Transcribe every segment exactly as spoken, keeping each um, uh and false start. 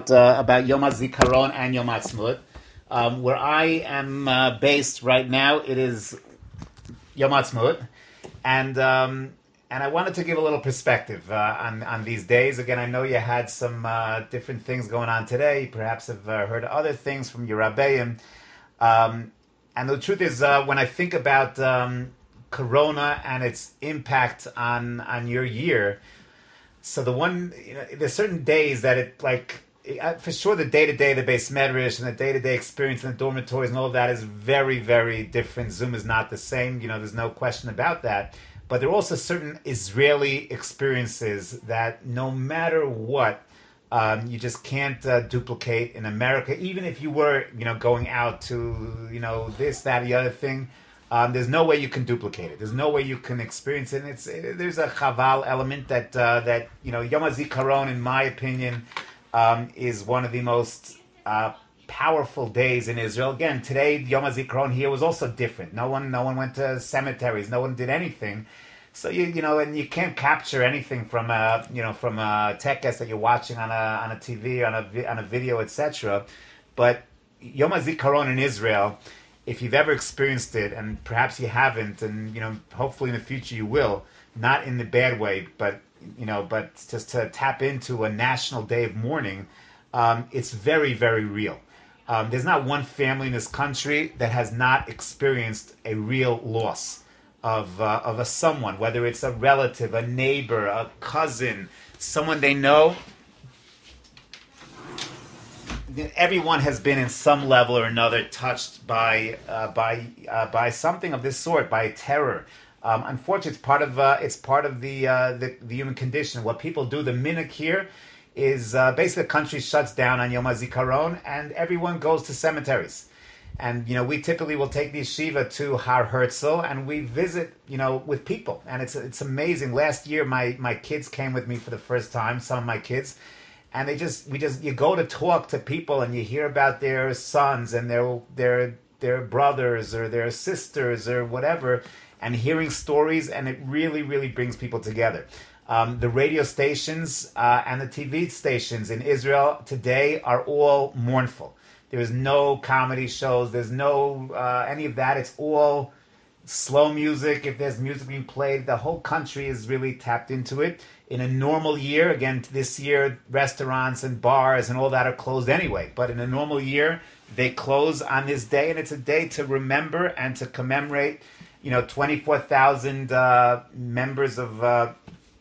about uh, about Yom HaZikaron and Yom Ha'atzmaut. Um, where I am uh, based right now, it is Yom Ha'atzmaut, and um, and I wanted to give a little perspective uh, on on these days. Again, I know you had some uh, different things going on today. You perhaps have uh, heard other things from your Rabbeim. Um, and the truth is, uh, when I think about um, Corona and its impact on on your year, so the one, you know, there's certain days that it like. For sure, the day-to-day, the base medrash and the day-to-day experience in the dormitories and all of that is very, very different. Zoom is not the same. You know, there's no question about that. But there are also certain Israeli experiences that no matter what, um, you just can't uh, duplicate in America. Even if you were, you know, going out to, you know, this, that, the other thing, um, there's no way you can duplicate it. There's no way you can experience it. And it's it, there's a chaval element that uh, that you know, Yom HaZikaron, in my opinion, Um, is one of the most uh, powerful days in Israel. Again, today Yom HaZikaron here was also different. No one, no one went to cemeteries. No one did anything. So you, you know, and you can't capture anything from a, you know, from a tekes that you're watching on a on a T V, on a on a video, et cetera. But Yom HaZikaron in Israel, if you've ever experienced it, and perhaps you haven't, and you know, hopefully in the future you will, not in the bad way, but you know, but just to tap into a national day of mourning, um, it's very, very real. Um, there's not one family in this country that has not experienced a real loss of uh, of a someone, whether it's a relative, a neighbor, a cousin, someone they know. Everyone has been in some level or another touched by uh, by uh, by something of this sort, by terror. Um, unfortunately, it's part of uh, it's part of the, uh, the the human condition. What people do, the minhag here, is uh, basically the country shuts down on Yom HaZikaron, and everyone goes to cemeteries. And you know, we typically will take the yeshiva to Har Herzl, and we visit, you know, with people, and it's it's amazing. Last year, my my kids came with me for the first time. Some of my kids. And they just, we just, you go to talk to people and you hear about their sons and their their their brothers or their sisters or whatever, and hearing stories, and it really, really brings people together. Um, the radio stations uh, and the T V stations in Israel today are all mournful. There is no comedy shows. There's no uh, any of that. It's all slow music. If there's music being played, the whole country is really tapped into it. In a normal year, again, this year, restaurants and bars and all that are closed anyway. But in a normal year, they close on this day, and it's a day to remember and to commemorate, you know, twenty-four thousand uh, members of uh,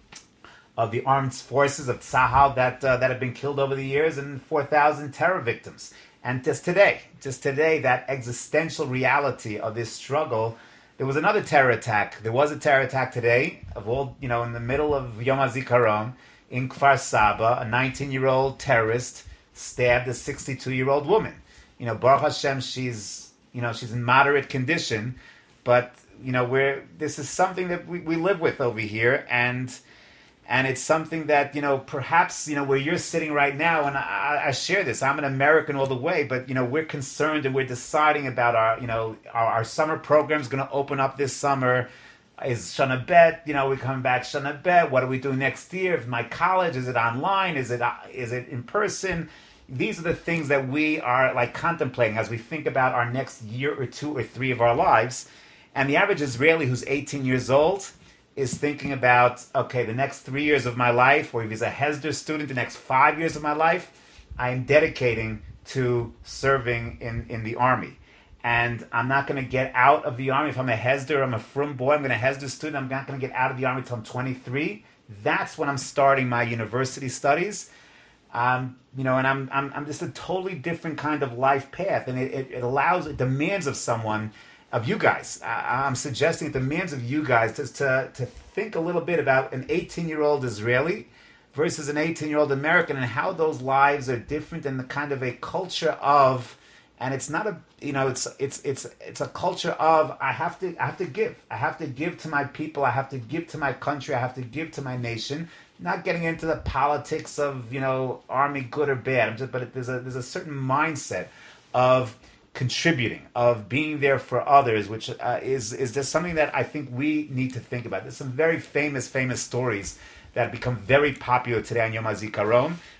of the armed forces of Tzahal that uh, that have been killed over the years, and four thousand terror victims. And just today, just today, that existential reality of this struggle. There was another terror attack. There was a terror attack today, of all, you know, in the middle of Yom HaZikaron in Kfar Saba. A nineteen-year-old terrorist stabbed a sixty-two-year-old woman. You know, Baruch Hashem, she's, you know, she's in moderate condition, but you know, we're this is something that we, we live with over here, and and it's something that, you know, perhaps, you know, where you're sitting right now, and I, I share this. I'm an American all the way, but you know, we're concerned and we're deciding about our, you know, our, our summer program's going to open up this summer. Is Shana Bet, you know, we're coming back Shana Bet. What do we do next year? If my college, is it online? Is it is it in person? These are the things that we are like contemplating as we think about our next year or two or three of our lives. And the average Israeli who's eighteen years old is thinking about, okay, the next three years of my life, or if he's a Hesder student, the next five years of my life, I am dedicating to serving in, in the army. And I'm not going to get out of the army. If I'm a Hesder, I'm a frum boy, I'm going to Hesder student, I'm not going to get out of the army until I'm twenty-three. That's when I'm starting my university studies. Um, you know, and I'm, I'm I'm just a totally different kind of life path. And it, it, it allows, it demands of someone, of you guys. I, I'm suggesting it demands of you guys just to, to think a little bit about an eighteen-year-old Israeli versus an eighteen-year-old American, and how those lives are different, and the kind of a culture of, and it's not a, you know, it's it's it's it's a culture of I have to I have to give. I have to give to my people. I have to give to my country. I have to give to my nation. Not getting into the politics of, you know, army good or bad. I'm just, but there's a there's a certain mindset of contributing, of being there for others, which uh, is is just something that I think we need to think about. There's some very famous, famous stories that have become very popular today on Yom HaZikaron.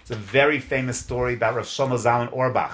It's a very famous story about Rav Shlomo Zalman Auerbach,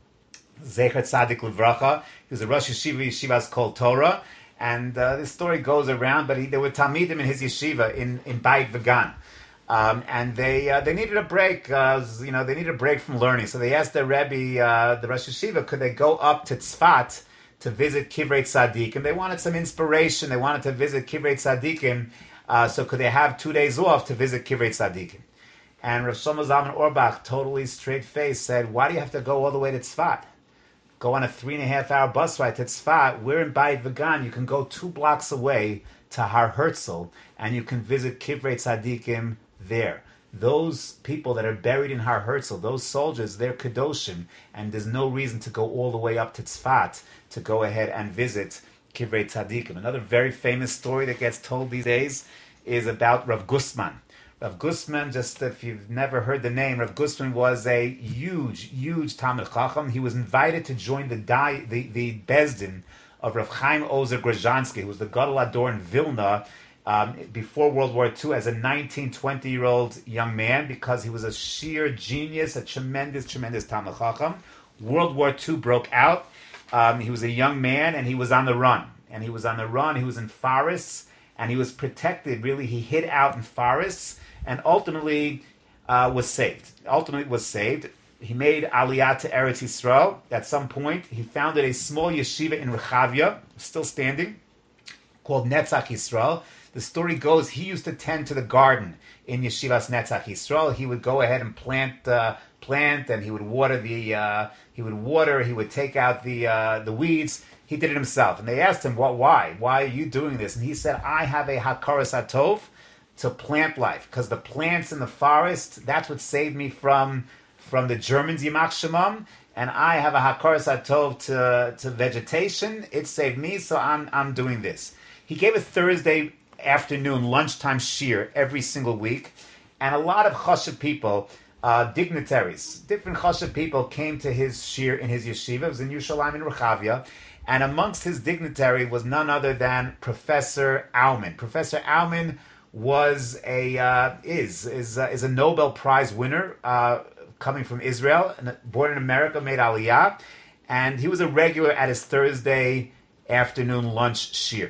Zecher Tzadik Livracha. He was a Rosh Yeshiva, Yeshivas Kol Torah, and uh, this story goes around. But he, there were Talmidim in his yeshiva in in Beit Vegan, um, and they uh, they needed a break. Uh, you know, they needed a break from learning, so they asked their Rebbe, uh, the Rosh Yeshiva, could they go up to Tzfat to visit Kivrei Tzaddik, and they wanted some inspiration. They wanted to visit Kivrei Tzaddikim, uh, so could they have two days off to visit Kivrei Tzaddikim? And Rav Shlomo Zalman Auerbach, totally straight face, said, "Why do you have to go all the way to Tzfat? Go on a three and a half hour bus ride to Tzfat. We're in Beit Vegan. You can go two blocks away to Har Herzl, and you can visit Kivrei Tzaddikim there. Those people that are buried in Har Herzl, those soldiers, they're Kedoshim, and there's no reason to go all the way up to Tzfat to go ahead and visit Kivrei Tzaddikim." Another very famous story that gets told these days is about Rav Gustman. Rav Gustman, just if you've never heard the name, Rav Gustman was a huge, huge Talmid Chacham. He was invited to join the di- the, the Bezdin of Rav Chaim Ozer Grozhansky, who was the Gadol Ador in Vilna um, before World War Two as a nineteen, twenty-year-old young man, because he was a sheer genius, a tremendous, tremendous Talmid Chacham. World War Two broke out. Um, he was a young man, and he was on the run. And he was on the run. He was in forests, and he was protected. Really, he hid out in forests, and ultimately uh, was saved. Ultimately was saved. He made Aliyah to Eretz Yisrael. At some point, he founded a small yeshiva in Rechavia, still standing, called Netzach Yisrael. The story goes, he used to tend to the garden in Yeshivas Netzach Yisrael. He would go ahead and plant, uh, plant, and he would water the, uh, he would water, he would take out the uh, the weeds. He did it himself. And they asked him, "What? Why? Why are you doing this?" And he said, "I have a hakaras hatov to plant life, because the plants in the forest, that's what saved me from from the Germans, Yimach Shemam, and I have a hakaras hatov to to vegetation. It saved me, so I'm I'm doing this." He gave a Thursday afternoon lunchtime shir every single week, and a lot of chashuv people, uh, dignitaries, different chashuv people came to his shir in his yeshiva. It was in Yerushalayim in Rechavia, and amongst his dignitary was none other than Professor Aumann. Professor Aumann was a uh, is is uh, is a Nobel Prize winner, uh, coming from Israel, born in America, made Aliyah, and he was a regular at his Thursday afternoon lunch shir.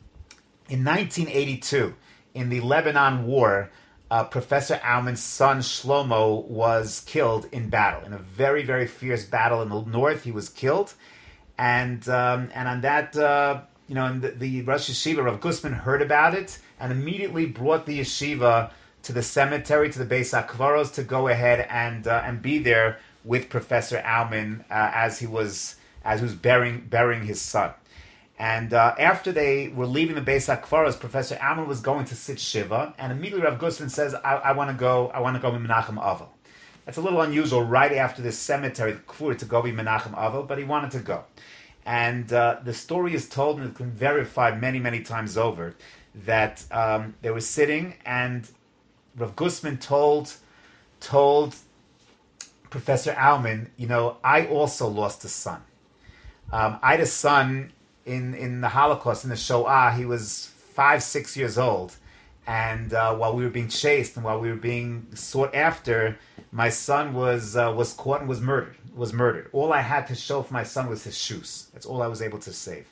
In nineteen eighty-two, in the Lebanon War, uh, Professor Aumann's son Shlomo was killed in battle, in a very, very fierce battle in the north. He was killed, and um, and on that, uh, you know, the, the Rosh Yeshiva Rav Gustman heard about it and immediately brought the yeshiva to the cemetery, to the Beis HaKvaros, to go ahead and uh, and be there with Professor Aumann uh, as he was as he was burying burying his son. And uh, after they were leaving the Beis HaKvaros, Professor Aumann was going to sit Shiva, and immediately Rav Gustman says, I, I want to go, I want to go with Menachem Avel. That's a little unusual right after this cemetery, the Kfur, to go be Menachem Avel, but he wanted to go. And uh, the story is told, and it's been verified many, many times over, that um, they were sitting, and Rav Gustman told, told Professor Aumann, you know, I also lost a son. Um, I had a son in, in the Holocaust, in the Shoah. He was five, six years old. And uh, while we were being chased and while we were being sought after, my son was uh, was caught and was murdered. Was murdered. All I had to show for my son was his shoes. That's all I was able to save.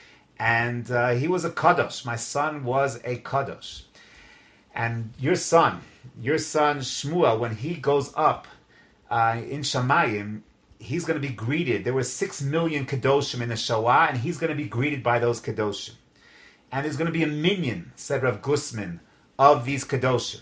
And uh, he was a kadosh. My son was a kadosh. And your son, your son Shmuel, when he goes up uh, in Shamayim, he's going to be greeted. There were six million kadoshim in the Shoah, and he's going to be greeted by those kadoshim. And there's going to be a minion, said Rav Gustman, of these kadoshim.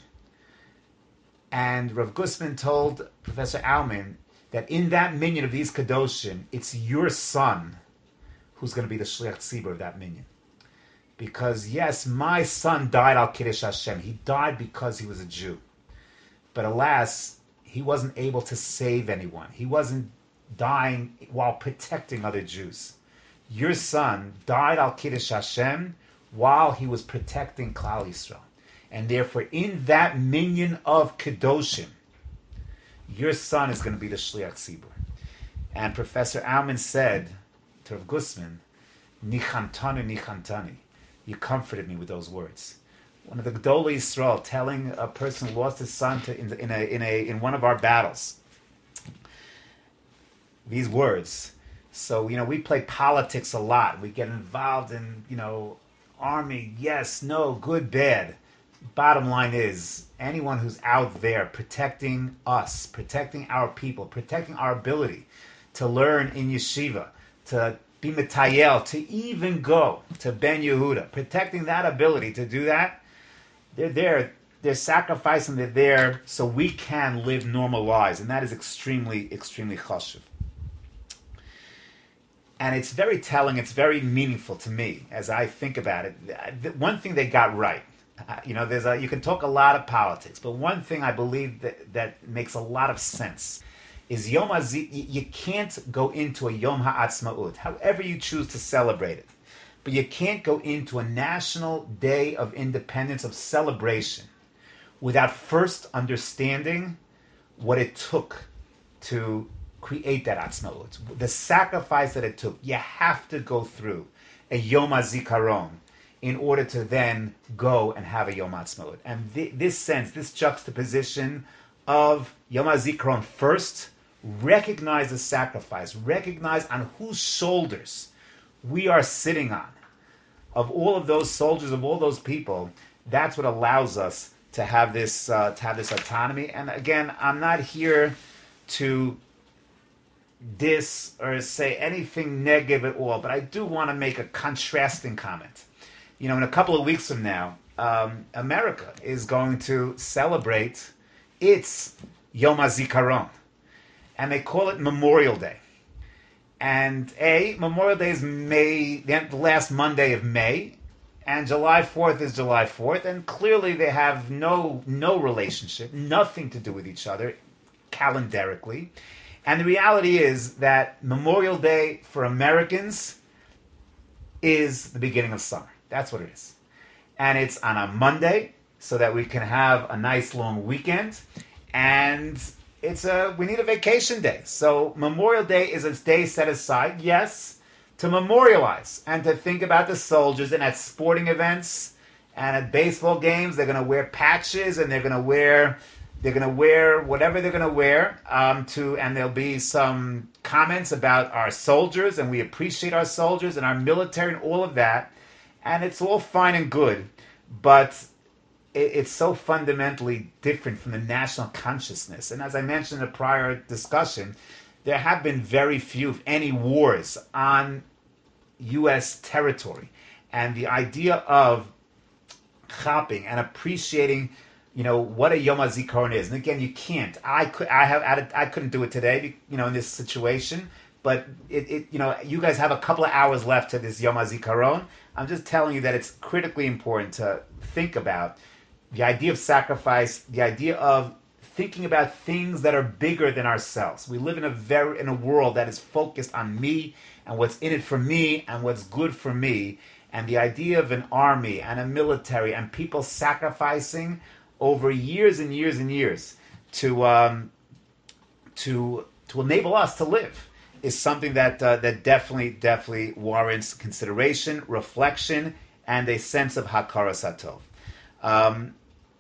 And Rav Gustman told Professor Aumann that in that minion of these kadoshim, it's your son who's going to be the shliach tzibur of that minion. Because yes, my son died al Kiddush Hashem. He died because he was a Jew. But alas, he wasn't able to save anyone. He wasn't dying while protecting other Jews. Your son died al Kiddush Hashem while he was protecting Klal Yisrael. And therefore, in that minion of Kedoshim, your son is going to be the Shliach Tzibur. And Professor Aumann said to Rav Gustman, Nichantani, Nichantani. You comforted me with those words. one of the Gedolei Yisrael telling a person who lost his son to, in, in a in a in one of our battles these words. So, you know, we play politics a lot. We get involved in, you know, army, yes, no, good, bad. Bottom line is, anyone who's out there protecting us, protecting our people, protecting our ability to learn in yeshiva, to be mitayel, to even go to Ben Yehuda, protecting that ability to do that, they're there. They're sacrificing. They're there so we can live normal lives, and that is extremely, extremely chashuv. And it's very telling. It's very meaningful to me as I think about it. One thing they got right, you know, there's a, you can talk a lot of politics, but one thing I believe that, that makes a lot of sense is Yom HaZikaron. You can't go into a Yom HaAtzmaut, however you choose to celebrate it, but you can't go into a national day of independence, of celebration, without first understanding what it took to create that Atzmaut, the sacrifice that it took. You have to go through a Yom HaZikaron in order to then go and have a Yom HaAtzmaut. And th- this sense, this juxtaposition of Yom HaZikaron first, recognize the sacrifice, recognize on whose shoulders we are sitting on, of all of those soldiers, of all those people. That's what allows us to have this uh, to have this autonomy. And again, I'm not here to diss or say anything negative at all, but I do want to make a contrasting comment. You know, in a couple of weeks from now, um, America is going to celebrate its Yom HaZikaron, and they call it Memorial Day. And A, Memorial Day is May, the last Monday of May, and July fourth is July fourth, and clearly they have no no relationship, nothing to do with each other, calendarically. And the reality is that Memorial Day for Americans is the beginning of summer. That's what it is. And it's on a Monday so that we can have a nice long weekend. And it's a we need a vacation day. So Memorial Day is a day set aside, yes, to memorialize and to think about the soldiers. And at sporting events and at baseball games, they're going to wear patches and they're going to wear they're going to wear whatever they're going to wear. Um, to and there'll be some comments about our soldiers, and we appreciate our soldiers and our military and all of that. And it's all fine and good, but it, it's so fundamentally different from the national consciousness. And as I mentioned in a prior discussion, there have been very few, if any, wars on U S territory. And the idea of shopping and appreciating, you know, what a Yom HaZikaron is. And again, you can't. I could. I have. I couldn't do it today, you know, in this situation. But it, it, you know, you guys have a couple of hours left to this Yom HaZikaron. I'm just telling you that it's critically important to think about the idea of sacrifice, the idea of thinking about things that are bigger than ourselves. We live in a very in a world that is focused on me and what's in it for me and what's good for me. And the idea of an army and a military and people sacrificing over years and years and years to um, to to enable us to live is something that uh, that definitely definitely warrants consideration, reflection, and a sense of hakaras hatov. Um,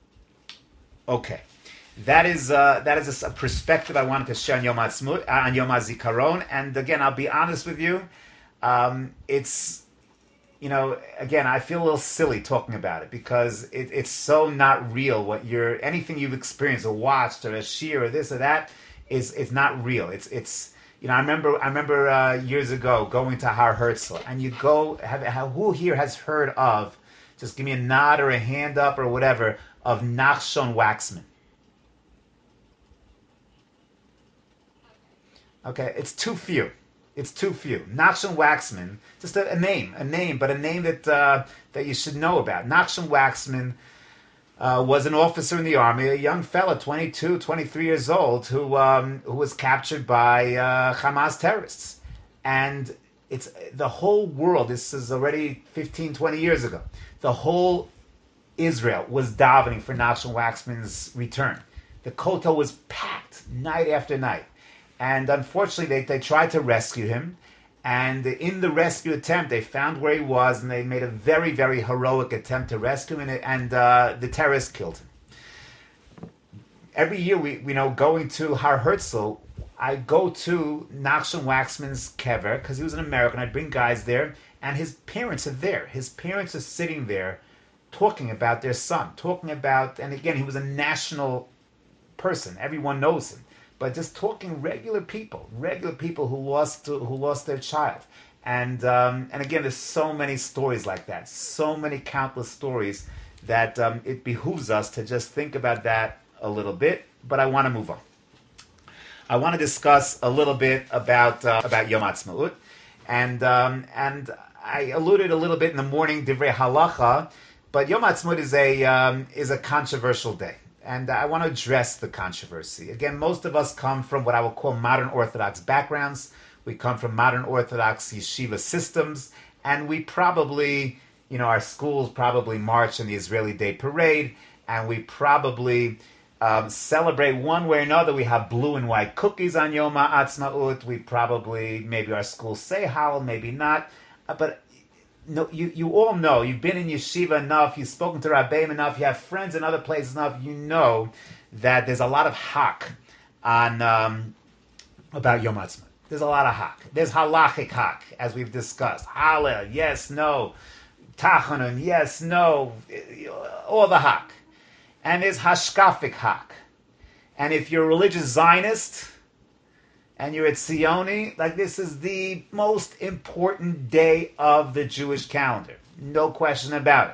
okay, that is uh, that is a perspective I wanted to share on Yom HaAtzmaut, uh, on Yom HaZikaron. And again, I'll be honest with you, um, it's. You know, again, I feel a little silly talking about it because it, it's so not real. What you're, anything you've experienced or watched or a shiur or this or that is, it's not real. It's, it's, you know, I remember, I remember uh, years ago going to Har Herzl, and you go, have, have, who here has heard of, just give me a nod or a hand up or whatever, of Nachshon Waxman? Okay, it's too few. It's too few. Nachshon Waxman, just a, a name, a name, but a name that uh, that you should know about. Nachshon Waxman uh, was an officer in the army, a young fella, twenty-two, twenty-three years old, who um, who was captured by uh, Hamas terrorists. And it's the whole world, this is already fifteen, twenty years ago, the whole Israel was davening for Nachshon Waxman's return. The kotel was packed night after night. And unfortunately, they, they tried to rescue him, And in the rescue attempt, they found where he was, and they made a very, very heroic attempt to rescue him, and, and uh, the terrorists killed him. Every year, we, you know, going to Har Herzl, I go to Nachshon Waxman's kever, because he was an American. I'd bring guys there, and his parents are there. His parents are sitting there talking about their son, talking about, and again, he was a national person. Everyone knows him. But just talking regular people, regular people who lost who lost their child, and um, and again, there's so many stories like that, so many countless stories that um, it behooves us to just think about that a little bit. But I want to move on. I want to discuss a little bit about uh, about Yom Ha'atzmaut, and um, and I alluded a little bit in the morning divrei halacha, but Yom Ha'atzmaut is a um, is a controversial day. And I want to address the controversy. Again, most of us come from what I will call modern Orthodox backgrounds. We come from modern Orthodox yeshiva systems, and we probably, you know, our schools probably march in the Israeli Day Parade, and we probably um, celebrate one way or another. We have blue and white cookies on Yom Ha'atzmaut. We probably, maybe our schools say Hallel, maybe not. Uh, but No, you, you all know, you've been in yeshiva enough, you've spoken to Rabbeim enough, you have friends in other places enough, you know that there's a lot of hak on um, about Yom Ha'atzmaut. There's a lot of hak. There's halachic hak, as we've discussed. Hallel, yes, no. Tachanun, yes, no. All the hak. And there's hashkafic hak. And if you're a religious Zionist, and you're at Sioni, like this is the most important day of the Jewish calendar. No question about it.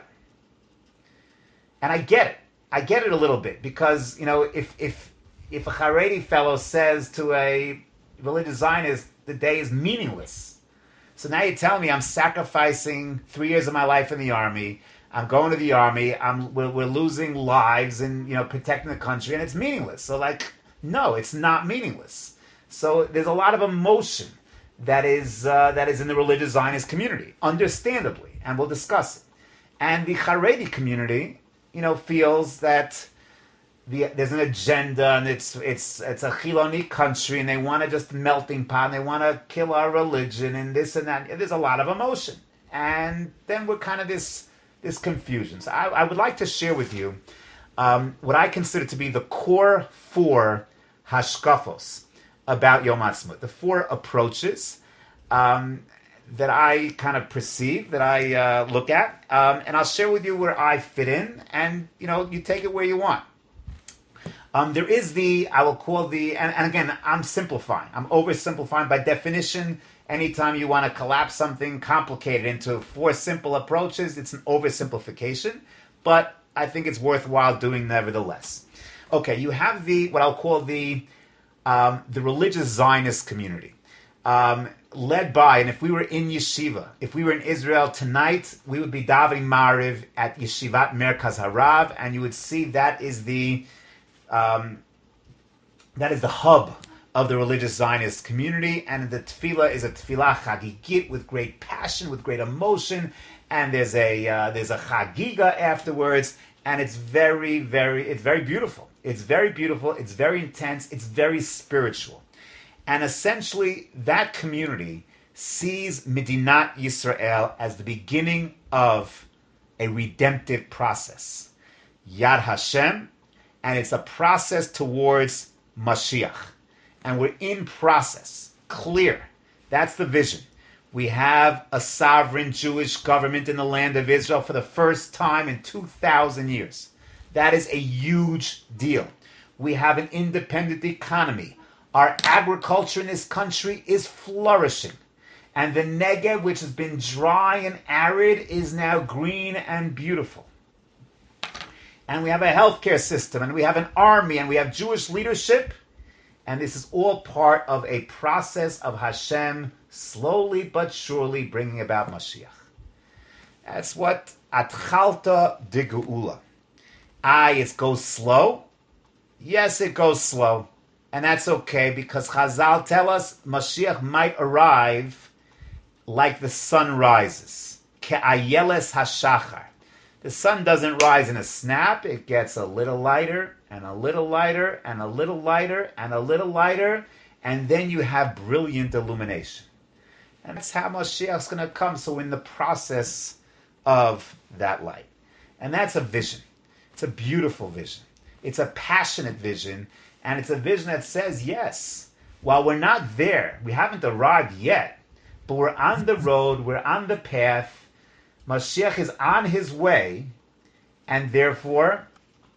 And I get it. I get it a little bit because, you know, if if if a Haredi fellow says to a religious Zionist, the day is meaningless. So now you're telling me I'm sacrificing three years of my life in the army. I'm going to the army. I'm we're, we're losing lives and, you know, protecting the country, and it's meaningless. So like, no, it's not meaningless. So there's a lot of emotion that is uh, that is in the religious Zionist community, understandably, and we'll discuss it. And the Haredi community, you know, feels that the, there's an agenda, and it's it's it's a Chiloni country, and they want to just melting pot, and they want to kill our religion, and this and that. There's a lot of emotion, and then we're kind of this this confusion. So I, I would like to share with you um, what I consider to be the core four hashkafos about Yom Ha'atzmaut, the four approaches um, that I kind of perceive, that I uh, look at, um, and I'll share with you where I fit in, and you know, you take it where you want. Um, there is the, I will call the, and, and again, I'm simplifying, I'm oversimplifying. By definition, anytime you want to collapse something complicated into four simple approaches, it's an oversimplification, but I think it's worthwhile doing nevertheless. Okay, you have the, what I'll call the Um, the religious Zionist community, um, led by, and if we were in yeshiva, if we were in Israel tonight, we would be davening Mariv at Yeshivat Merkaz Harav, and you would see that is the um, that is the hub of the religious Zionist community, and the tefillah is a tefillah chagigit with great passion, with great emotion, and there's a uh, there's a chagiga afterwards, and it's very, very, it's very beautiful. It's very beautiful, it's very intense, it's very spiritual. And essentially, that community sees Medinat Yisrael as the beginning of a redemptive process. Yad Hashem, and it's a process towards Mashiach. And we're in process, clear. That's the vision. We have a sovereign Jewish government in the land of Israel for the first time in two thousand years. That is a huge deal. We have an independent economy. Our agriculture in this country is flourishing. And the Negev, which has been dry and arid, is now green and beautiful. And we have a healthcare system, and we have an army, and we have Jewish leadership. And this is all part of a process of Hashem slowly but surely bringing about Mashiach. That's what Atchalta de Geula. Aye, it goes slow. Yes, it goes slow. And that's okay, because Chazal tell us Mashiach might arrive like the sun rises. Ke'ayeles hashachar. The sun doesn't rise in a snap. It gets a little lighter, and a little lighter, and a little lighter, and a little lighter, and then you have brilliant illumination. And that's how Mashiach's going to come. So in the process of that light. And that's a vision. It's a beautiful vision. It's a passionate vision. And it's a vision that says, yes, while we're not there, we haven't arrived yet, but we're on the road, we're on the path, Mashiach is on his way, and therefore,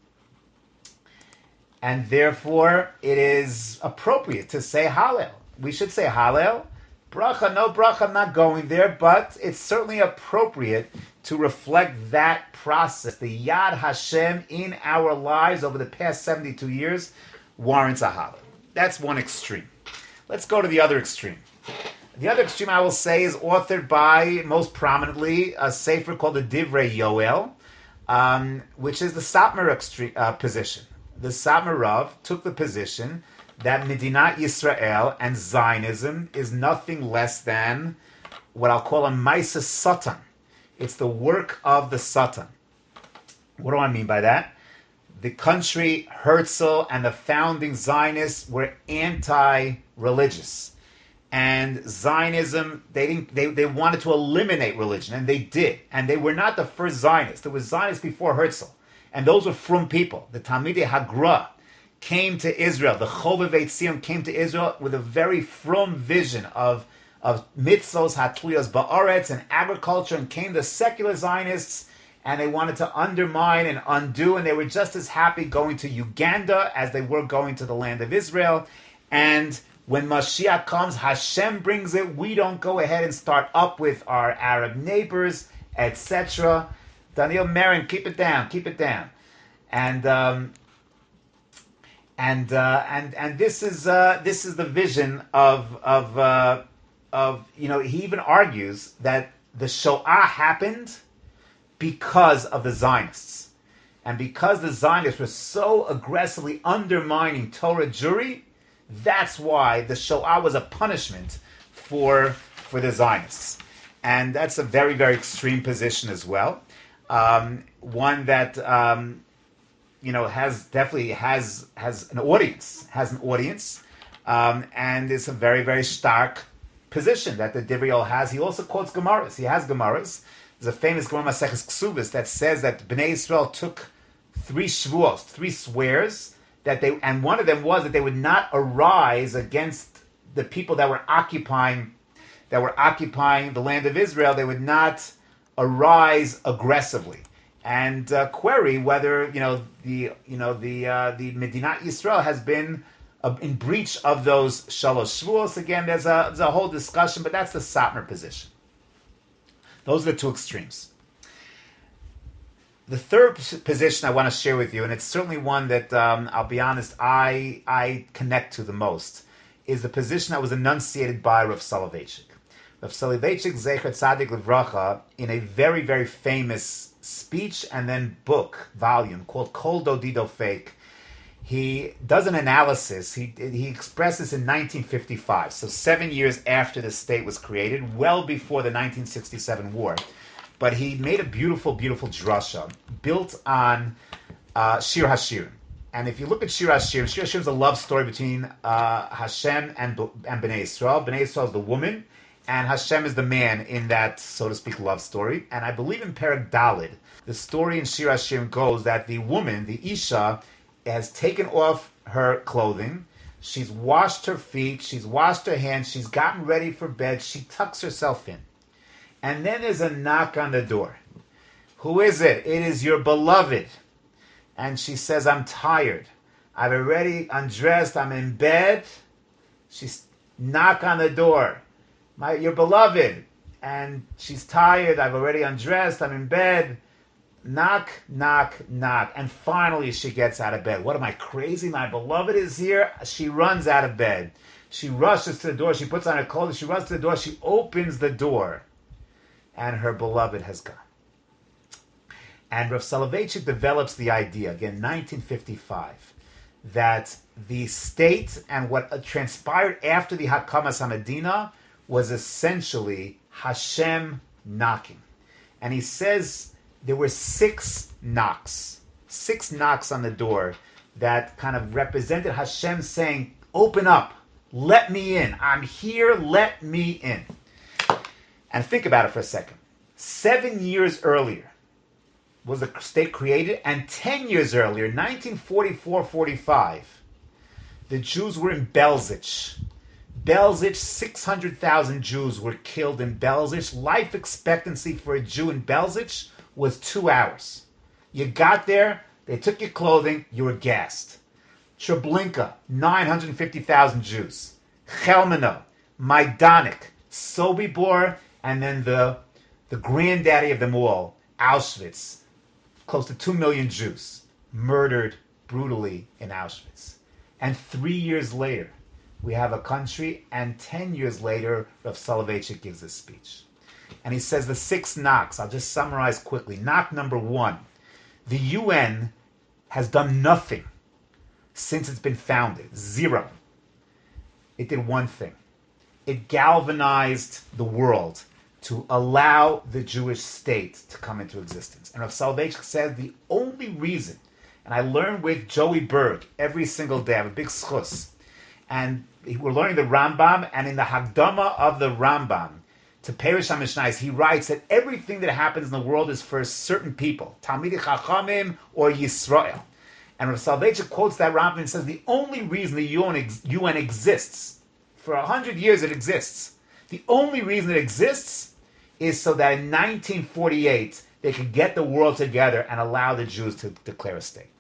and therefore it is appropriate to say Hallel. We should say Hallel. Bracha, no bracha, I'm not going there, but it's certainly appropriate to reflect that process. The Yad Hashem in our lives over the past seventy-two years warrants a Hallel. That's one extreme. Let's go to the other extreme. The other extreme, I will say, is authored by, most prominently, a sefer called the Divrei Yoel, um, which is the Satmar extre- uh, position. The Satmar Rav took the position that Medinat Yisrael and Zionism is nothing less than what I'll call a Maisa Satan. It's the work of the Satan. What do I mean by that? The country, Herzl, and the founding Zionists were anti-religious. And Zionism, they didn't, they, they wanted to eliminate religion, and they did. And they were not the first Zionists. There was Zionists before Herzl. And those were from people. The Talmidei Hagra came to Israel. The Chovevei Tzion came to Israel with a very frum vision of, of mitzvos, hatliyos, ba'aretz, and agriculture, and came the secular Zionists, and they wanted to undermine and undo, and they were just as happy going to Uganda as they were going to the land of Israel. And when Mashiach comes, Hashem brings it. We don't go ahead and start up with our Arab neighbors, et cetera. Daniel Marin, keep it down, keep it down. And um, and uh, and and this is uh, this is the vision of of uh, of you know. He even argues that the Shoah happened because of the Zionists, and because the Zionists were so aggressively undermining Torah Jewry. That's why the Shoah was a punishment for for the Zionists, and that's a very very extreme position as well. Um, one that um, you know has definitely has has an audience, has an audience, um, and it's a very very stark position that the Divrei has. He also quotes Gemaras. He has Gemaras. There's a famous Gemara Maseches Ksubis that says that Bnei Israel took three shvuos, three swears. That they and one of them was that they would not arise against the people that were occupying that were occupying the land of Israel. They would not arise aggressively and uh, query whether you know the you know the uh, the Medinat Yisrael has been uh, in breach of those shalosh shvuos. Again, there's a there's a whole discussion, but that's the Satmar position. Those are the two extremes. The third position I want to share with you, and it's certainly one that, um, I'll be honest, I I connect to the most, is the position that was enunciated by Rav Soloveitchik. Rav Soloveitchik, Zecher Tzadik Livracha, in a very, very famous speech and then book, volume, called Kol Dodi Dofek, he does an analysis. He, he expressed this in nineteen fifty-five, so seven years after the state was created, well before the nineteen sixty-seven war. But he made a beautiful, beautiful drasha built on uh, Shir Hashirim. And if you look at Shir Hashirim, Shir Hashirim is a love story between uh, Hashem and, and Bnei Yisrael. Bnei Yisrael is the woman, and Hashem is the man in that, so to speak, love story. And I believe in Perek Dalid, the story in Shir Hashirim goes that the woman, the Isha, has taken off her clothing. She's washed her feet. She's washed her hands. She's gotten ready for bed. She tucks herself in. And then there's a knock on the door. Who is it? It is your beloved. And she says, I'm tired. I've already undressed. I'm in bed. She's knock on the door. My, your beloved. And she's tired. I've already undressed. I'm in bed. Knock, knock, knock. And finally she gets out of bed. What am I, crazy? My beloved is here. She runs out of bed. She rushes to the door. She puts on her clothes. She runs to the door. She opens the door. And her beloved has gone. And Rav Soloveitchik develops the idea, again, nineteen fifty-five, that the state and what transpired after the Hakamas HaMedina was essentially Hashem knocking. And he says there were six knocks, six knocks on the door that kind of represented Hashem saying, open up, let me in. I'm here, let me in. And think about it for a second. Seven years earlier was the state created, and ten years earlier, nineteen forty-four forty-five, the Jews were in Belzich. Belzich, six hundred thousand Jews were killed in Belzich. Life expectancy for a Jew in Belzich was two hours. You got there, they took your clothing, you were gassed. Treblinka, nine hundred fifty thousand Jews. Chelmeno, Majdanek, Sobibor, and then the, the granddaddy of them all, Auschwitz. Close to two million Jews murdered brutally in Auschwitz. And three years later, we have a country, and ten years later, Rav Soloveitchik gives this speech. And he says the six knocks. I'll just summarize quickly. Knock number one. The U N has done nothing since it's been founded. Zero. It did one thing. It galvanized the world to allow the Jewish state to come into existence. And Rav Soloveitchik says the only reason, and I learn with Joey Berg every single day, I have a big schus, and we're learning the Rambam, and in the Hagdama of the Rambam, to Perish HaMishnayos, he writes that everything that happens in the world is for certain people, Talmidei Chachamim or Yisrael. And Rav Soloveitchik quotes that Rambam and says the only reason the U N, ex- U N exists, for a hundred years it exists, the only reason it exists is so that in nineteen forty-eight they could get the world together and allow the Jews to declare a state.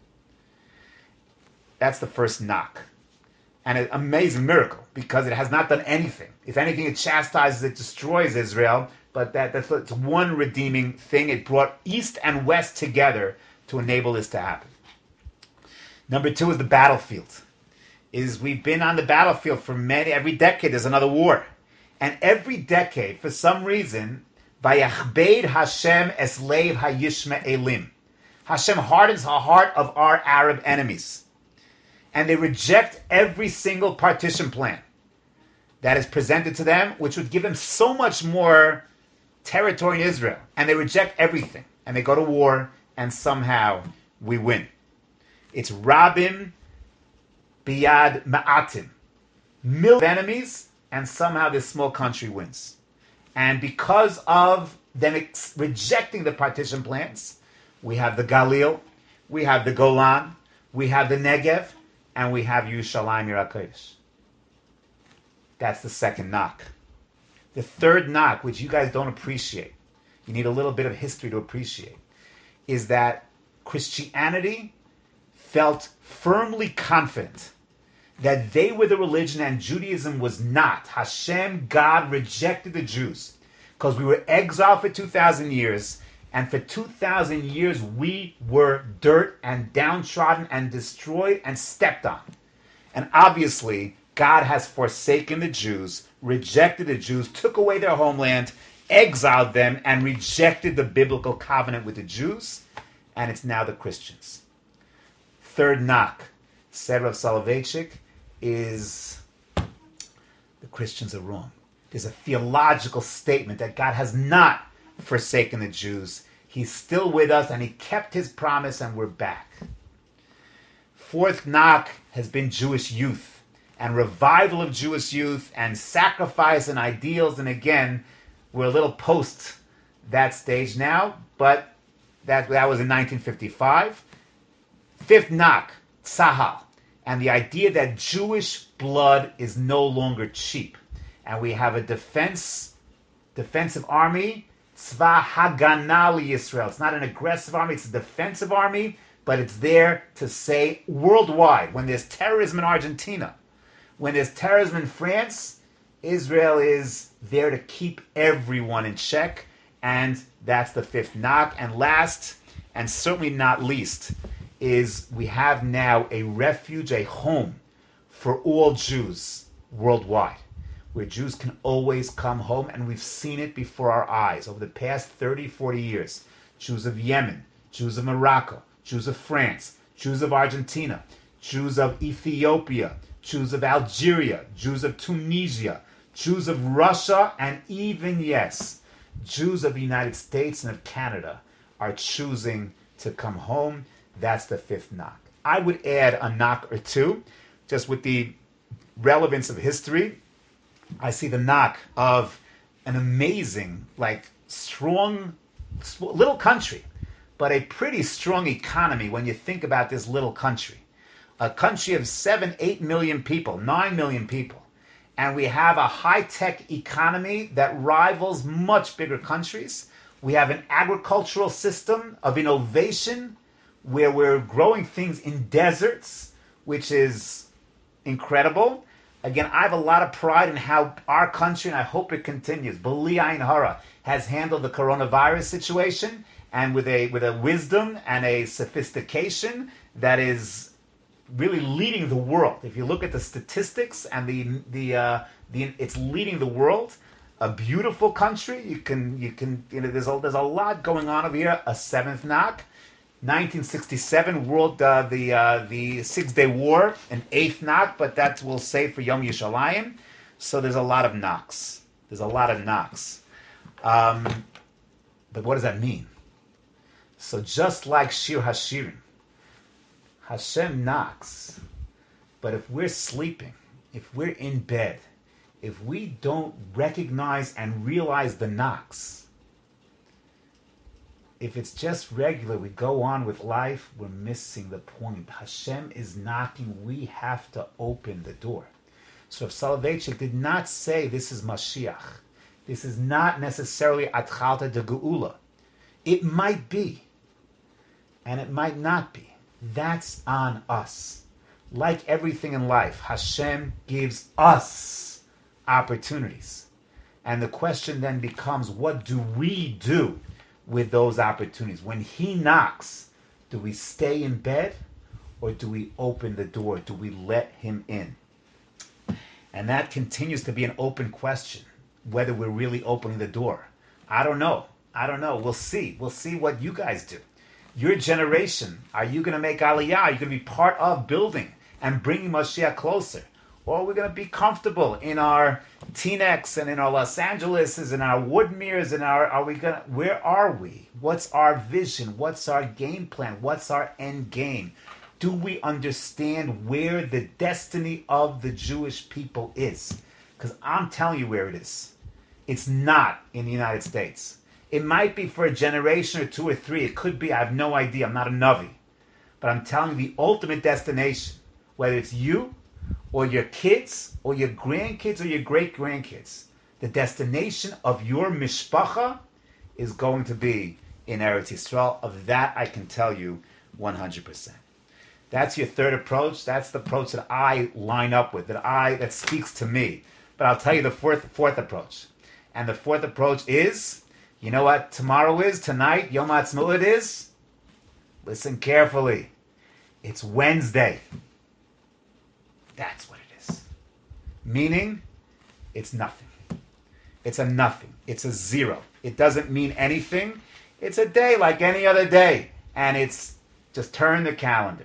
That's the first knock. And an amazing miracle, because it has not done anything. If anything, it chastises, it destroys Israel, but that, that's it's one redeeming thing. It brought East and West together to enable this to happen. Number two is the battlefield. Is we've been on the battlefield for many, every decade there's another war. And every decade, for some reason, Vayachbeid Hashem esleiv hayishma elim. Hashem hardens the heart of our Arab enemies. And they reject every single partition plan that is presented to them, which would give them so much more territory in Israel. And they reject everything. And they go to war, and somehow we win. It's Rabim Biyad Ma'atim. Millions of enemies, and somehow this small country wins. And because of them ex- rejecting the partition plans, we have the Galil, we have the Golan, we have the Negev, and we have Yerushalayim Yirakosh. That's the second knock. The third knock, which you guys don't appreciate, you need a little bit of history to appreciate, is that Christianity felt firmly confident that they were the religion and Judaism was not. Hashem, God, rejected the Jews because we were exiled for two thousand years, and for two thousand years we were dirt and downtrodden and destroyed and stepped on. And obviously, God has forsaken the Jews, rejected the Jews, took away their homeland, exiled them, and rejected the biblical covenant with the Jews, and it's now the Christians. Third knock, said Rav Soloveitchik, is the Christians are wrong. There's a theological statement that God has not forsaken the Jews. He's still with us, and he kept his promise, and we're back. Fourth knock has been Jewish youth, and revival of Jewish youth, and sacrifice and ideals, and again, we're a little post that stage now, but that, that was in nineteen fifty-five. Fifth knock, Tzahal, and the idea that Jewish blood is no longer cheap. And we have a defense, defensive army, Tzva Hagana Yisrael. It's not an aggressive army, it's a defensive army, but it's there to say worldwide, when there's terrorism in Argentina, when there's terrorism in France, Israel is there to keep everyone in check, and that's the fifth knock. And last, and certainly not least, is we have now a refuge, a home for all Jews worldwide, where Jews can always come home, and we've seen it before our eyes over the past thirty, forty years. Jews of Yemen, Jews of Morocco, Jews of France, Jews of Argentina, Jews of Ethiopia, Jews of Algeria, Jews of Tunisia, Jews of Russia, and even, yes, Jews of the United States and of Canada are choosing to come home. That's the fifth knock. I would add a knock or two, just with the relevance of history. I see the knock of an amazing, like strong, little country, but a pretty strong economy when you think about this little country. A country of seven, eight million people, nine million people. And we have a high-tech economy that rivals much bigger countries. We have an agricultural system of innovation where we're growing things in deserts, which is incredible. Again, I have a lot of pride in how our country, and I hope it continues, B'li Ayin Hara, has handled the coronavirus situation, and with a with a wisdom and a sophistication that is really leading the world. If you look at the statistics and the the uh, the it's leading the world. A beautiful country. You can you can you know there's a there's a lot going on over here. A seventh knock. nineteen sixty-seven world uh, the uh, the Six Day War, an eighth knock, but that we'll say for Yom Yerushalayim. So there's a lot of knocks. There's a lot of knocks. Um, but what does that mean? So just like Shir Hashirim, Hashem knocks, but if we're sleeping, if we're in bed, if we don't recognize and realize the knocks, if it's just regular, we go on with life, we're missing the point. Hashem is knocking, we have to open the door. So if Soloveitchik did not say this is Mashiach, this is not necessarily Atchalta de Geula, it might be, and it might not be. That's on us. Like everything in life, Hashem gives us opportunities. And the question then becomes, what do we do with those opportunities? When he knocks, do we stay in bed or do we open the door? Do we let him in? And that continues to be an open question, whether we're really opening the door. I don't know. I don't know. We'll see. We'll see what you guys do. Your generation, are you going to make Aliyah? Are you going to be part of building and bringing Mashiach closer? Or are we going to be comfortable in our Teanex and in our Los Angeleses and our Woodmeres and our, are we going to, where are we? What's our vision? What's our game plan? What's our end game? Do we understand where the destiny of the Jewish people is? Because I'm telling you where it is. It's not in the United States. It might be for a generation or two or three. It could be. I have no idea. I'm not a Navi. But I'm telling you the ultimate destination, whether it's you or your kids or your grandkids or your great-grandkids, the destination of your mishpacha is going to be in Eretz Yisrael. Of that, I can tell you one hundred percent. That's your third approach. That's the approach that I line up with, that I that speaks to me. But I'll tell you the fourth fourth approach. And the fourth approach is, you know what tomorrow is, tonight, Yom Ha'atzmaut is? Listen carefully. It's Wednesday. That's what it is. Meaning, it's nothing. It's a nothing. It's a zero. It doesn't mean anything. It's a day like any other day. And it's just turn the calendar.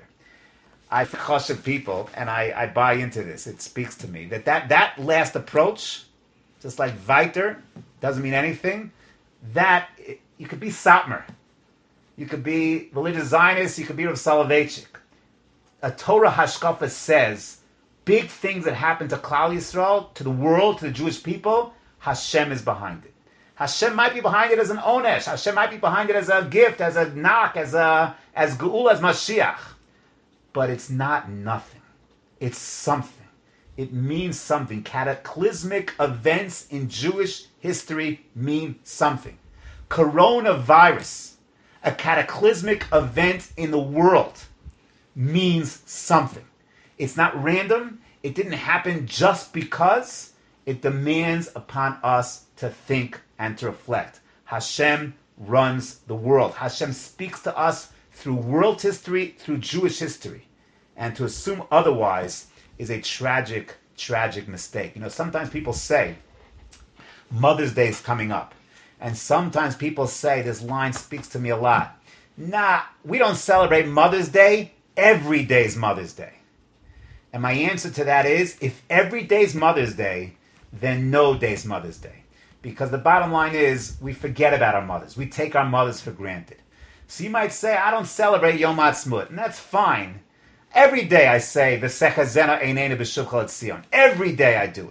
I chashiv people, and I, I buy into this. It speaks to me. That, that that last approach, just like Weiter, doesn't mean anything. That, you could be Satmar. You could be religious Zionist. You could be Rav Soloveitchik. A Torah Hashkafa says, big things that happen to Klal Yisrael, to the world, to the Jewish people, Hashem is behind it. Hashem might be behind it as an onesh. Hashem might be behind it as a gift, as a knock, as a as Geula, as Mashiach. But it's not nothing. It's something. It means something. Cataclysmic events in Jewish history mean something. Coronavirus, a cataclysmic event in the world, means something. It's not random. It didn't happen just because. It demands upon us to think and to reflect. Hashem runs the world. Hashem speaks to us through world history, through Jewish history. And to assume otherwise is a tragic, tragic mistake. You know, sometimes people say, Mother's Day is coming up. And sometimes people say, this line speaks to me a lot. Nah, we don't celebrate Mother's Day. Every day's Mother's Day. And my answer to that is, if every day's Mother's Day, then no day's Mother's Day. Because the bottom line is, we forget about our mothers. We take our mothers for granted. So you might say, I don't celebrate Yom Ha'atzmaut, and that's fine. Every day I say, V'sechazena einenu b'shuvcha l'tzion. Every day I do it.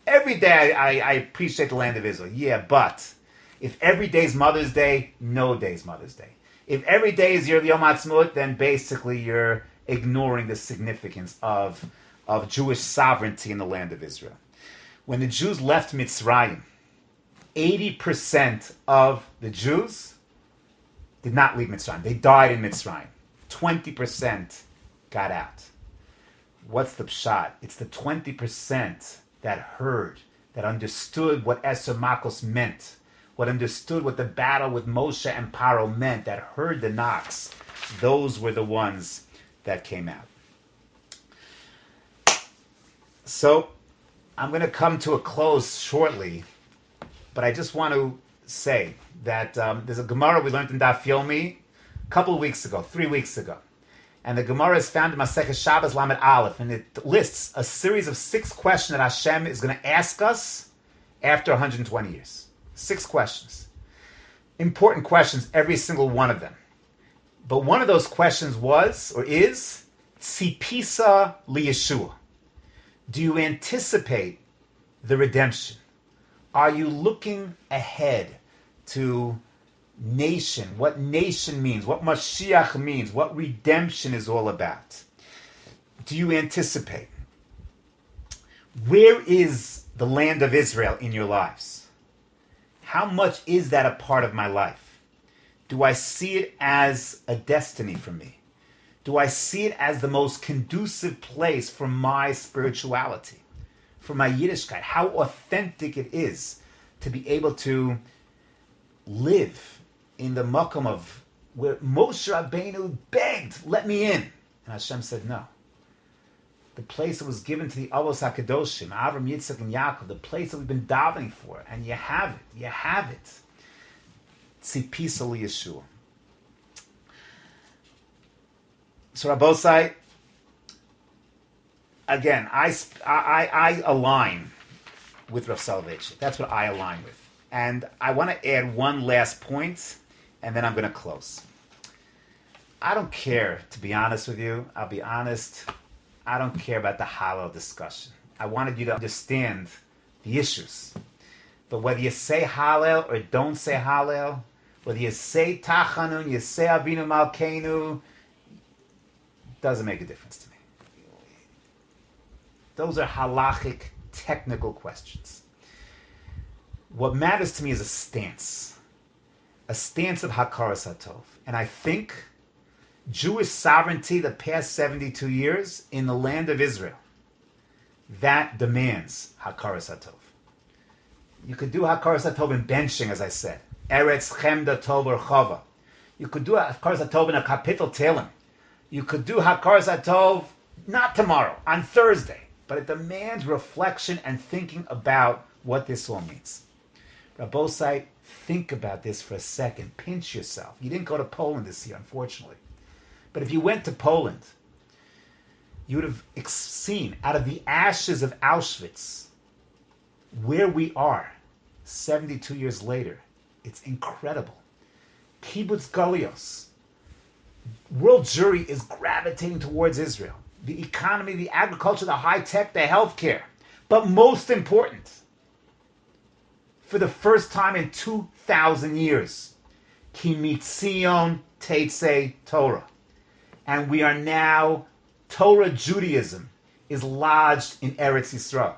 Every day I, I appreciate the land of Israel. Yeah, but if every day is Mother's Day, no day is Mother's Day. If every day is your Yom Ha'atzmaut, then basically you're ignoring the significance of, of Jewish sovereignty in the land of Israel. When the Jews left Mitzrayim, eighty percent of the Jews did not leave Mitzrayim. They died in Mitzrayim. twenty percent got out. What's the pshat? It's the twenty percent that heard, that understood what Eser Makos meant, what understood what the battle with Moshe and Paro meant, that heard the knocks. Those were the ones that came out. So, I'm going to come to a close shortly, but I just want to say that um, there's a Gemara we learned in Daf Yomi a couple of weeks ago, three weeks ago. And the Gemara is found in Masechet Shabbos Lamed Aleph, and it lists a series of six questions that Hashem is going to ask us after one hundred twenty years. Six questions. Important questions, every single one of them. But one of those questions was, or is, Tzipisa liyeshua. Do you anticipate the redemption? Are you looking ahead to nation, what nation means, what Mashiach means, what redemption is all about? Do you anticipate? Where is the land of Israel in your lives? How much is that a part of my life? Do I see it as a destiny for me? Do I see it as the most conducive place for my spirituality, for my Yiddishkeit? How authentic it is to be able to live in the makom of where Moshe Rabbeinu begged, let me in. And Hashem said no. The place that was given to the Avos HaKadoshim, Avram, Yitzchak, and Yaakov, the place that we've been davening for, and you have it, you have it. Tzipisa liyeshua. So Rabbosai, again, I, I, I align with Rav Soloveitchik. That's what I align with. And I want to add one last point, and then I'm going to close. I don't care, to be honest with you. I'll be honest. I don't care about the Hallel discussion. I wanted you to understand the issues. But whether you say Hallel or don't say Hallel, whether you say Tachanun, you say Avinu Malkeinu, doesn't make a difference to me. Those are halachic, technical questions. What matters to me is a stance. A stance of Hakaras HaTov. And I think Jewish sovereignty the past seventy-two years in the land of Israel, that demands Hakaras HaTov. You could do Hakaras HaTov in benching, as I said. Eretz Chemda Tov or Chava. You could do Hakaras HaTov in a Kapitel Telem. You could do Hakaras HaTov not tomorrow, on Thursday. But it demands reflection and thinking about what this all means. Rabbosai, think about this for a second. Pinch yourself. You didn't go to Poland this year, unfortunately. But if you went to Poland, you would have seen out of the ashes of Auschwitz where we are seventy-two years later. It's incredible. Kibbutz Galios. World Jewry is gravitating towards Israel. The economy, the agriculture, the high tech, the healthcare. But most important, for the first time in two thousand years, Ki Mitzion Teitzei Torah. And we are now, Torah Judaism is lodged in Eretz Yisrael.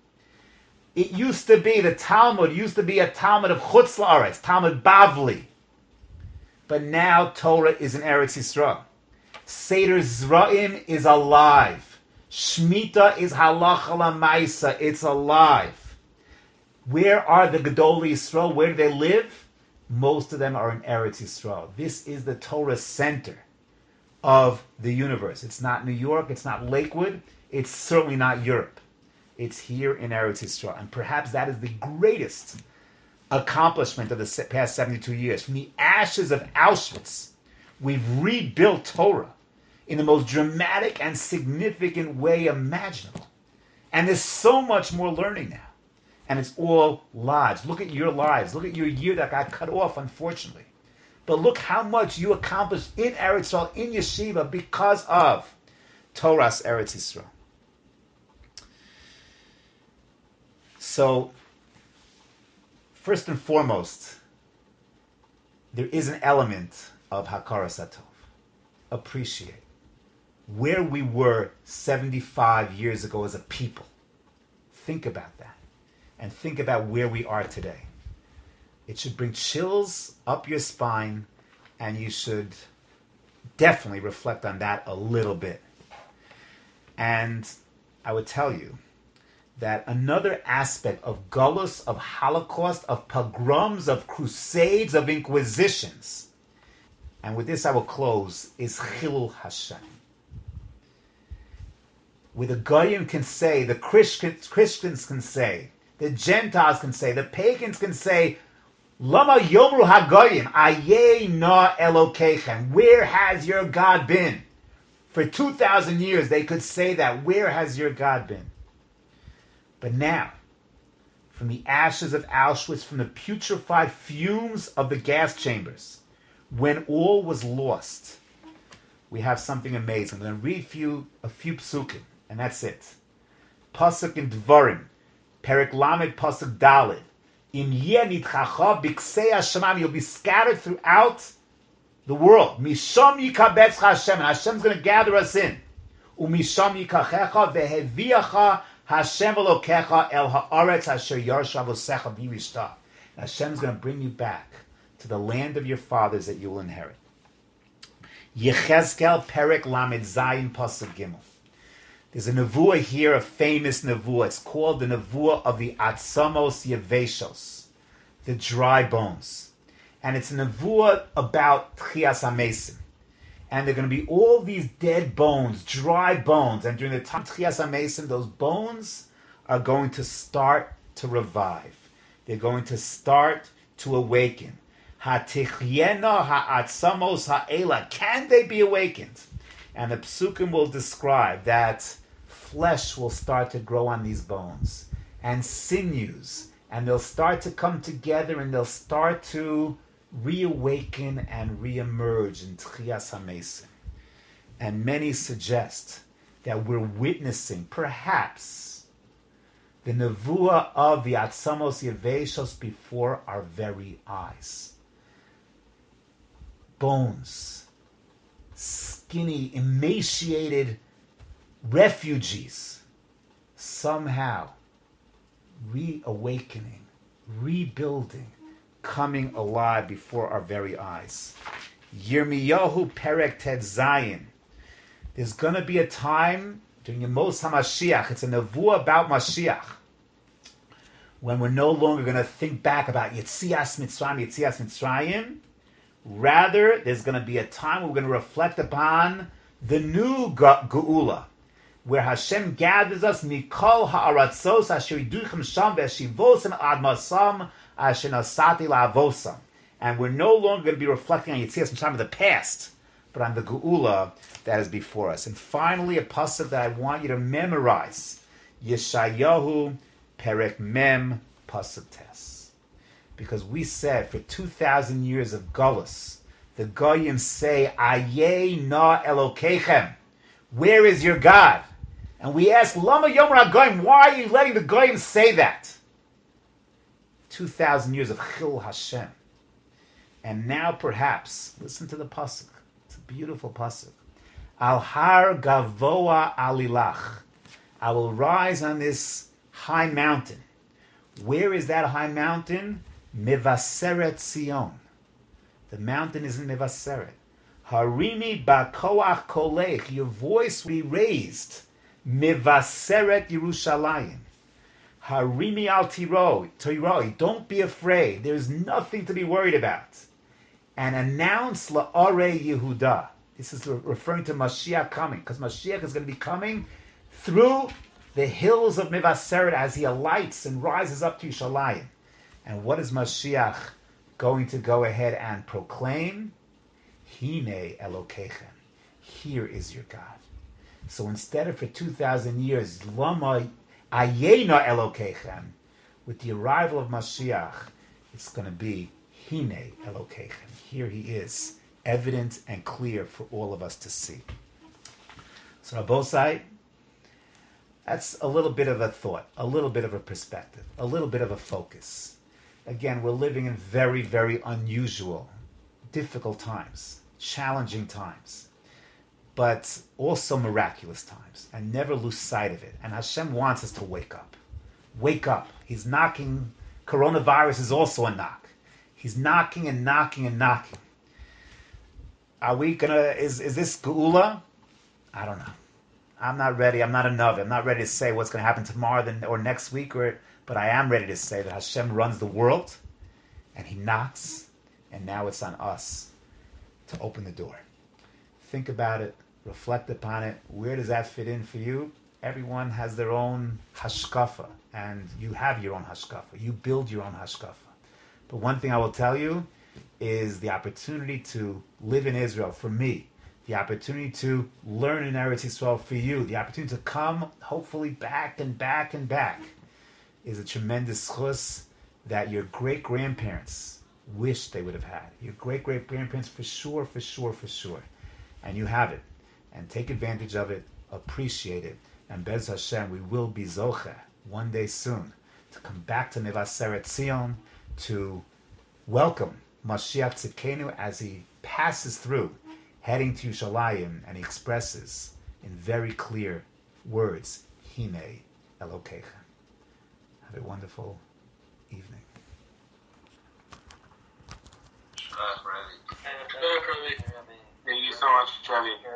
It used to be, the Talmud used to be a Talmud of Chutz La'aretz, Talmud Bavli. But now Torah is in Eretz Yisrael. Seder Zra'im is alive. Shemitah is halacha l'maisa. It's alive. Where are the Gedol Yisrael? Where do they live? Most of them are in Eretz Yisrael. This is the Torah center of the universe. It's not New York. It's not Lakewood. It's certainly not Europe. It's here in Eretz Yisrael. And perhaps that is the greatest accomplishment of the past seventy-two years. From the ashes of Auschwitz, we've rebuilt Torah in the most dramatic and significant way imaginable. And there's so much more learning now. And it's all lodged. Look at your lives. Look at your year that got cut off, unfortunately. But look how much you accomplished in Eretz Yisrael, in Yeshiva, because of Torah's Eretz Yisrael. So, first and foremost, there is an element of Hakara Satov. Appreciate where we were seventy-five years ago as a people. Think about that. And think about where we are today. It should bring chills up your spine, and you should definitely reflect on that a little bit. And I would tell you that another aspect of gullus, of Holocaust, of pogroms, of crusades, of inquisitions, and with this I will close, is Chilul Hashem. Where the Goyim can say, the Christians, Christians can say, the Gentiles can say, the pagans can say, Lama Yomru HaGoyim, Aye Na Elokeichem. Where has your God been? For two thousand years they could say that. Where has your God been? But now, from the ashes of Auschwitz, from the putrefied fumes of the gas chambers, when all was lost, we have something amazing. I'm going to read for you a few psukim, and that's it. Pasuk in Dvarim, Perek Lamed, Pasuk Daled. Im yeh nitchacha b'ksei hashamayim, you'll be scattered throughout the world. Misham yikabetz Hashem, and Hashem's going to gather us in. Umisham yikachecha veheviacha Hashem Elokecha el haaretz asher yarsha avosecha b'yishta. Hashem's going to bring you back to the land of your fathers that you will inherit. Yechezkel Perek Lamed Zayin Pasuk Gimel. There's a nevuah here, a famous nevuah. It's called the nevuah of the Atzamos Yeveshos, the dry bones. And it's a nevuah about Tchias HaMesim. And there are going to be all these dead bones, dry bones. And during the time of Tchias HaMesim, those bones are going to start to revive. They're going to start to awaken. Hatichyena ha'atzamos ha'ela. Can they be awakened? And the psukim will describe that flesh will start to grow on these bones, and sinews, and they'll start to come together, and they'll start to reawaken and reemerge in Tchias HaMesim. And many suggest that we're witnessing, perhaps, the nevuah of the Atzamos Yeveshos before our very eyes. Bones, skinny, emaciated refugees, somehow reawakening, rebuilding, coming alive before our very eyes. Yirmiyahu Perek Tet Zayin. There's going to be a time during Yemos HaMashiach, it's a nevuah about Mashiach, when we're no longer going to think back about Yetzias Mitzrayim, Yetzias Mitzrayim. Rather, there's going to be a time where we're going to reflect upon the new Geula, where Hashem gathers us, Mikol ha'aratzos asher yiduchem sham ve'eshivosem ad masam asher nasati la'avosam. And we're no longer going to be reflecting on Yetzias Mitzrayim of the past, but on the Geula that is before us. And finally, a pasuk that I want you to memorize, Yeshayahu Perek Mem Pasuk Tes. Because we said for two thousand years of Gullus, the Goyim say, Aye Na Elokeichem. Where is your God? And we ask, Lama Yomer HaGoyim, why are you letting the Goyim say that? two thousand years of Chil Hashem. And now perhaps, listen to the pasuk. It's a beautiful pasuk. Al Har Gavoa Alilach. I will rise on this high mountain. Where is that high mountain? Mevaseret Zion. The mountain is in Mevaseret. Harimi Bakoach Kolech. Your voice will be raised. Mevaseret Yerushalayim. Harimi Al Tiro. Tiroi. Don't be afraid. There's nothing to be worried about. And announce La'arei Yehuda. This is referring to Mashiach coming, because Mashiach is going to be coming through the hills of Mevaseret as he alights and rises up to Yerushalayim. And what is Mashiach going to go ahead and proclaim? Hine Elokeichem. Here is your God. So instead of for two thousand years, Lama Ayena Elokeichem, with the arrival of Mashiach, it's going to be Hine Elokeichem. Here he is, evident and clear for all of us to see. So Rabbosai, That's a little bit of a thought, a little bit of a perspective, a little bit of a focus. Again, we're living in very, very unusual, difficult times, challenging times, but also miraculous times. And never lose sight of it. And Hashem wants us to wake up. Wake up. He's knocking. Coronavirus is also a knock. He's knocking and knocking and knocking. Are we gonna, is, is this Geula? I don't know. I'm not ready. I'm not a Navi. I'm not ready to say what's going to happen tomorrow then, or next week, or but I am ready to say that Hashem runs the world, and He knocks, and now it's on us to open the door. Think about it. Reflect upon it. Where does that fit in for you? Everyone has their own hashkafa, and you have your own hashkafa. You build your own hashkafa. But one thing I will tell you is the opportunity to live in Israel, for me, the opportunity to learn in Eretz Yisrael for you, the opportunity to come, hopefully, back and back and back, is a tremendous chus that your great-grandparents wish they would have had. Your great-great-grandparents, for sure, for sure, for sure. And you have it. And take advantage of it, appreciate it. And Bez Hashem, we will be Zoche, one day soon, to come back to Mevaseret Zion, to welcome Mashiach Tzidkenu as he passes through, heading to Yerushalayim, and he expresses in very clear words, Hine Elokecha. Have a wonderful evening. Thank you so much, Trevi.